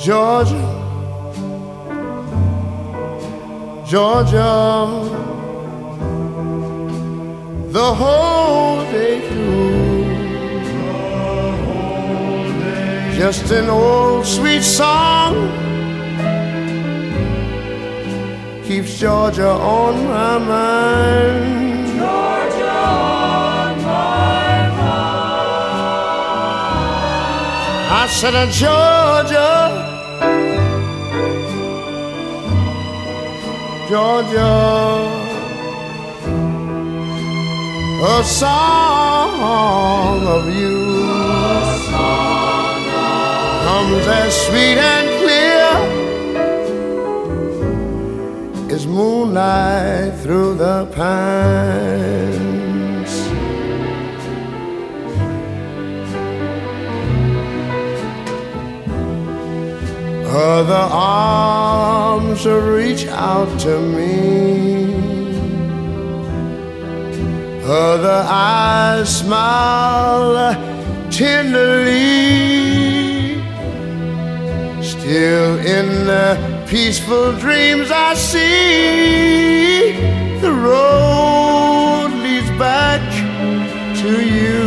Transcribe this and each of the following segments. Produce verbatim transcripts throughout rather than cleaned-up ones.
Georgia, Georgia, the whole day through, just an old sweet song keeps Georgia on my mind. Georgia on my mind. I said, uh, Georgia, Georgia, a song of you comes as sweet and clear as moonlight through the pines. Other arms reach out to me, other eyes smile tenderly. Still in the peaceful dreams I see, the road leads back to you.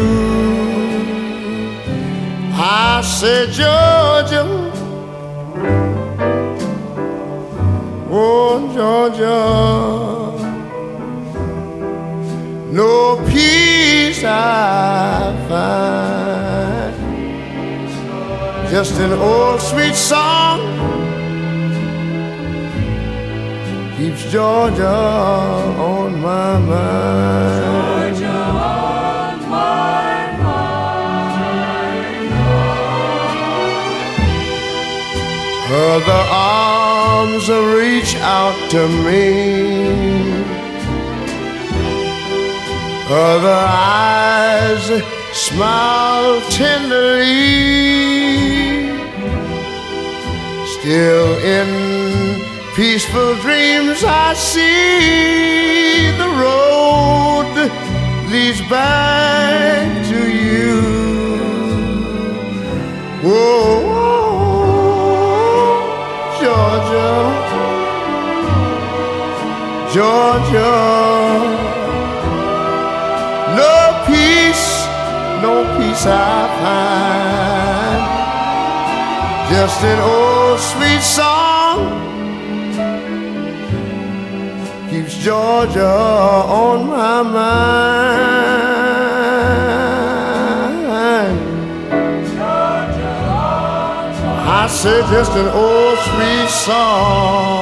I said, Georgia, oh Georgia, no peace I find, just an old sweet song keeps Georgia on my mind. Georgia on my mind. Other arms reach out to me, other eyes smile tenderly. Still in peaceful dreams I see, the road leads back to you. Whoa, Georgia, Georgia, no peace, no peace I find, just an old sweet song keeps Georgia on my mind. Georgia on my I said just an old sweet song